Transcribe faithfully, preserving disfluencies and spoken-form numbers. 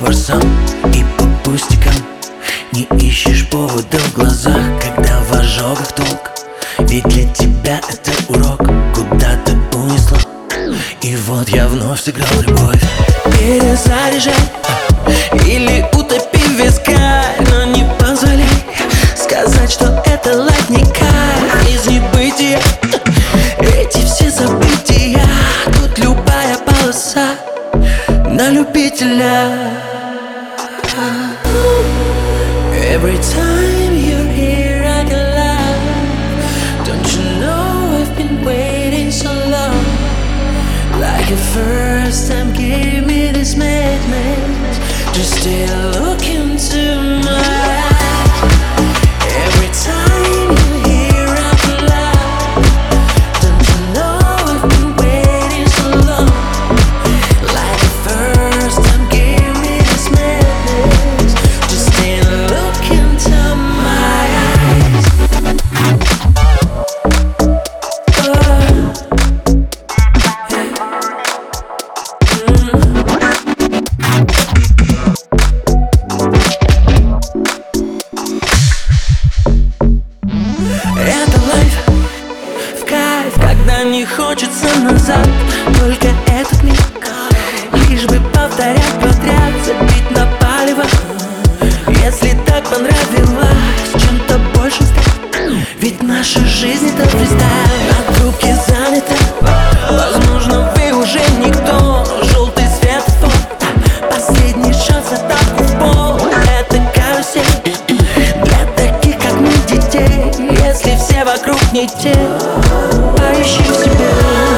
форсам и по пустякам. Не ищешь повода в глазах, когда в ожогах толк. Ведь для тебя это урок, куда ты унесла. И вот я вновь сыграл любовь. Перезаряжай или утопи в вискарь, но не позволяй сказать, что это лайф не кайф. Из небытия эти все события, тут любая полоса на любителя. Every time you're here I get love. Don't you know I've been waiting so long? Like a first time gave me this madness. Just stay look into my eyes. Every time you're here I get love. Don't you know I've been waiting so long? Like a first time gave me this madness. Just stay look into my eyes. Это лайф в кайф, когда не хочется назад. Только этот миг, лишь бы повторять подряд, забить на палево. Если так понравилось, чем-то больше стать. Ведь наша жизнь это фристайл. На трубке занята, возможно вы уже никто. Желтый светофор, последний шанс, атаку в пол. Это карусель для таких как мы детей. Если все вокруг не те, поищи в себе.